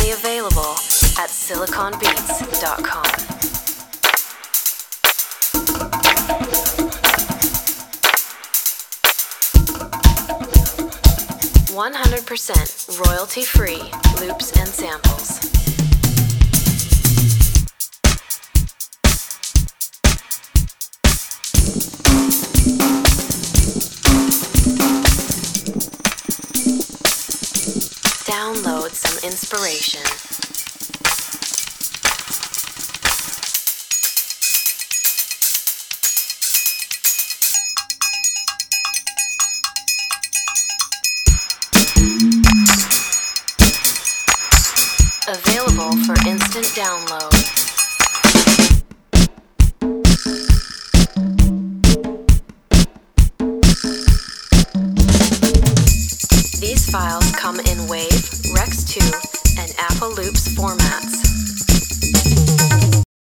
Only available at siliconbeats.com. 100% royalty-free loops and samples. Download some inspiration. Available for instant download. These files come in WAV, Rex 2, and Apple Loops formats.